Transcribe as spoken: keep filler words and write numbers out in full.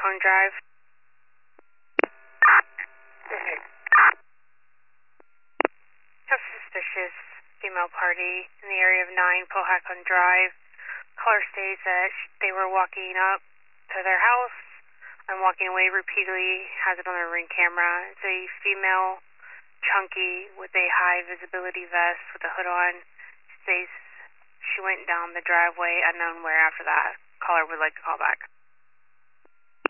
Pohackon Drive. Okay. Have suspicious female party in the area of nine Pohackon Drive. Caller states that they were walking up to their house and walking away repeatedly, has it on their Ring camera. It's a female, chunky, with a high visibility vest with a hood on. States she went down the driveway, unknown where after that. Caller would like to call back.